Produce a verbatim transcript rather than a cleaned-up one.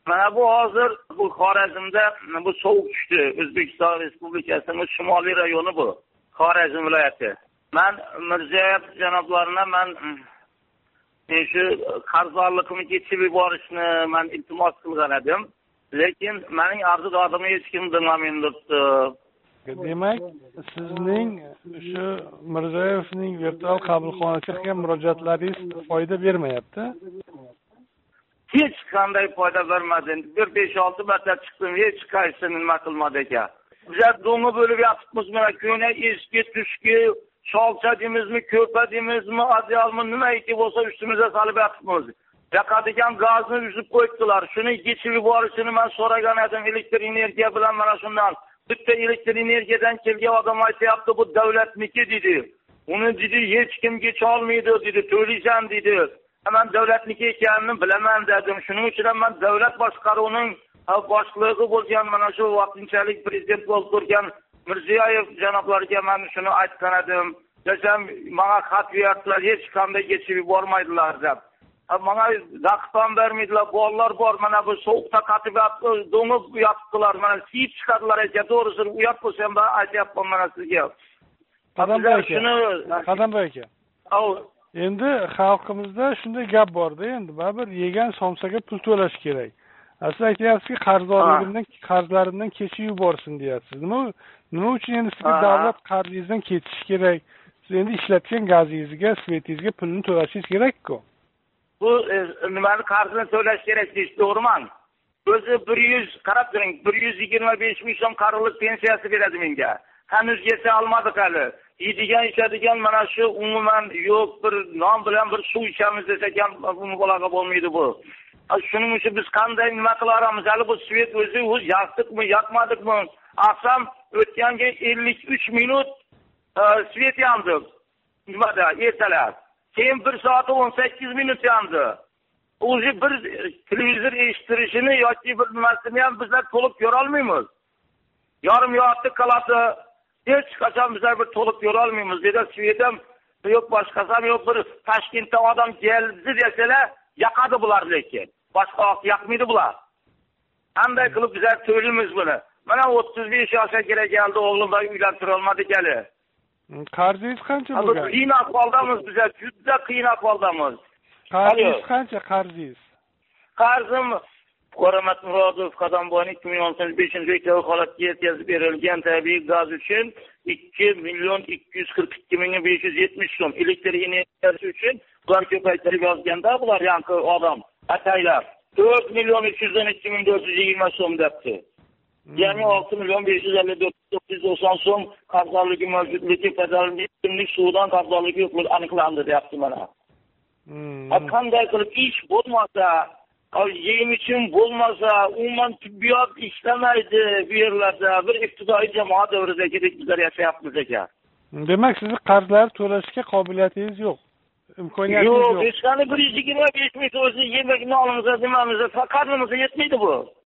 Mana bu hozir bu Xorazmda bu sovuq tushdi. O'zbekiston Respublikasining shimoliy rayoni bu. Xorazm viloyati. Men Mirziyoyev janoblarini men shu qarzdorligimni yechib yuborishni men iltimos qilgan edim. Lekin mening arz-dodimni hech kim dinlamayapti. Demak, sizning shu Mirziyoyevning virtual qabulxonasiga qilgan murojaatlaringiz foyda bermayapti? Hech qanday foyda bermadi. Bir besh olti marta chiqdim, hech qaysi nima qilmadi ekan. Bizlar do'ngi bo'lib yotibmiz, mana ko'na eski tushki, sholcha deymizmi, ko'rpa deymizmi, adyalmi nimaiki bo'lsa ustimizga solib yotibmiz. Yoqadigan gazni uzib qo'yibdilar. Shuni yechib yuborishini men so'ragan edim, elektr energiya bilan mana shundan. Bitta elektr energiyadan kelgan odam aytayapti, bu davlatniki dedi. Uni dedi hech kim yecha olmaydi dedi, to'laysan dedi. Men davlatniki ekanini bilaman dedim. Shuning uchun men davlat boshqaruvining boshlig'i bo'lgan mana shu vaqtinchalik prezident bo'lib turgan Mirziyoyev janoblariga men shuni aytgan edim. Desam, menga xat berdilar, hech qanday yechib yubormaydilar deb. Menga vaqtdan bermaydilar, bolalar bor, mana bu sovuqda qatib do'ngib yotibdilar, mana siyib chiqadilar ekan, to'g'risini uyat bo'lsam ben aytyapman mana sizga. Qadamboy aka, Qadamboy aka. Endi xalqimizda shunday gap borda, endi baribir yegan somsaga pul to'lash kerak. Siz aytyapsizki, qarzdorligimdan, qarzlarimdan kechib yuborsin deyapsiz. Nima nima uchun endi sizga davlat qarzingizdan kechish kerak? Siz endi ishlatgan gazingizga, svetingizga pulni to'lashingiz kerak-ku. Bu nimani qarzini to'lash kerak deyish to'g'rimi? O'zi bir yuz qarab turing, bir yuz yigirma besh ming so'm qarorlik pensiyasi beradi menga. Hanuz yesa olmadik hali. Yeydigan ichadigan mana shu umuman yo'q, bir non bilan bir suv ichamiz desak ham buni bolaga bo'lmaydi bu. Shuning uchun biz qanday nima qilaramiz? Hali bu svet o'zi o'z yoqdikmi, yoqmadikmi? Asam o'tganga ellik uch minut svet yondi. Nimada ertalab. Keyin bir soat o'n sakkiz minut yondi. O'zi bir televizor eshittirishini yoki bir nimasini ham bizlar to'liq ko'ra olmaymiz. Yarim yo'qda qoladi. Hech qachon bizlar bir to'liq ko'ra olmaymiz. Dedi svetam yo'q, boshqasi ham yo'q, bir Toshkentda odam keldi desalar, yoqadi bular lekin. Boshqa yoqmaydi bular. Qanday qilib bizlar to'laymiz buni? Mana o'ttiz besh yoshga kelgan o'g'lim va uylantira olmadik hali. Qarzingiz qancha bo'lgan? Qiyin ahvoldamiz bizlar, juda qiyin ahvoldamiz. Qarzingiz qancha qarzingiz? Qarzim Qoramat Murodov Qadamboyning ikki ming o'n beshinchi yilda holatga yetkazib berilgan tabiiy gaz uchun ikki million ikki yuz qirq ikki ming besh yuz yetmish so'm, elektr energiyasi uchun ular ko'paytirib yozganda bular yangi odam ataylar to'rt million uch yuz o'n ikki ming to'rt yuz yigirma so'm debdi. Ya'ni olti million besh yuz ellik to'rt ming to'rt yuz to'qson so'm qarzdorligi mavjudligi, pedallik suvdan qarzdorligi yo'qligi aniqlandi deyapti mana. Qanday qilib ish bo'lmasa, yeyim uchun bo'lmasa, umuman tibbiyot ishlamaydi bu yerlarda. Bir ibtidoiy jamoat davridagidek bizlar yashayapmiz ekan. Demak, sizni qarzlar to'lashga qobiliyatingiz yo'q. Imkoniyatingiz yo'q. Yo'q, hech qanday bir yuz yigirma besh ming o'zi yemak nonimizga, nimamizga, qarnimizga yetmaydi bu.